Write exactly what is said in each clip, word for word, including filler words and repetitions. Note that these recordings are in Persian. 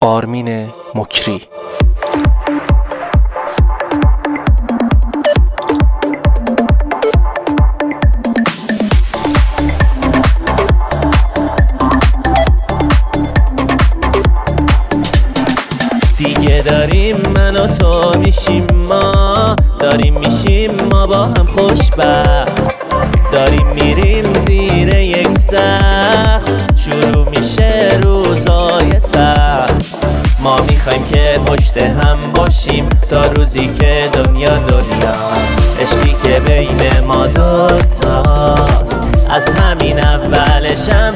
آرمین مکری. دیگه داریم من و تو میشیم، ما داریم میشیم ما با هم خوشبخت، داریم میریم زیر یک سقف، شروع میشه روزای سخت. ما میخوایم که پشت هم باشیم تا روزی که دنیا دنیاست، عشقی که بین ما دوتاست از همین اولشم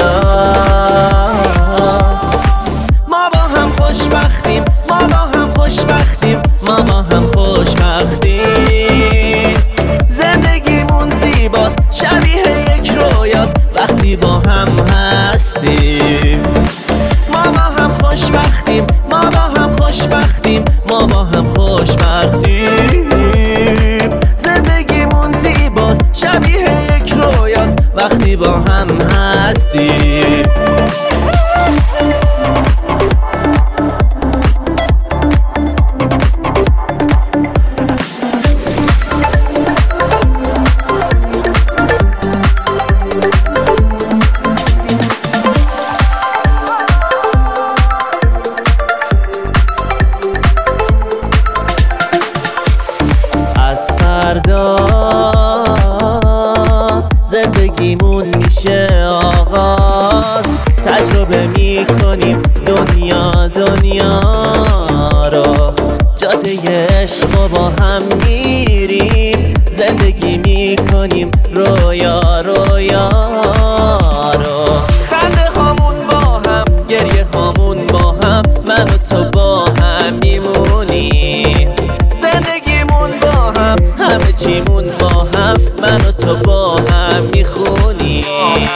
پیداست. ما با هم خوشبختیم، ما با هم خوشبختیم، ما با هم خوشبختیم. زندگیمون زیباست، شبیه یک رویاست وقتی با هم هستیم. ما با هم خوشبختیم، ما با هم خوشبختیم، ما با هم خوشبختیم. زندگیمون زیباست، شبیه یک رویاست وقتی با هم هستیم. از فردا زندگیمون میشه آغاز، تجربه میکنیم دنیا دنیا رو، جاده عشق و با هم میریم، زندگی میکنیم رویا رویا رو. خنده هامون با هم، گریه هامون با هم، من و تو با هم میمونیم. همه چیمون با هم، من و تو با هم میخونیم.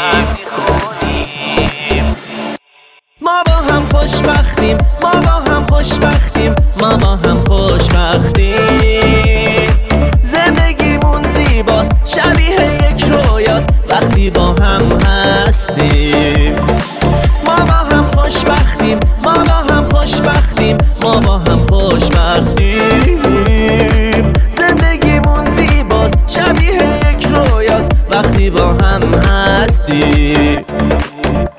ما با هم خوشبختیم، ما با هم خوشبختیم، ما با هم خوشبختیم. زندگیمون زیباست، شبیه یک رویاست وقتی با هم هستیم. ما با هم خوشبختیم، ما با هم خوشبختیم، ما با هم خوشبختیم. زندگیمون زیباست، شبیه یک رویاست وقتی با هم هستیم.